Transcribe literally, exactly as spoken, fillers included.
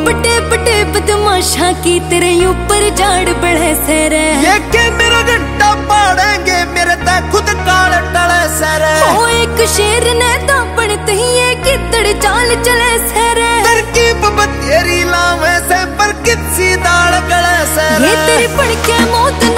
बड़े बड़े बदमाशा की तेरे ऊपर झाड़ बढ़े सर ये के मेरा घंटा पाड़ेंगे मेरे ते खुद काल टले सर ओ एक शेर ने तो बनते ही ये कितड़ चाल चले सर तरकीब बतेरी लावे से पर किसी दाल गले सर ये तेरी पड़ के मौत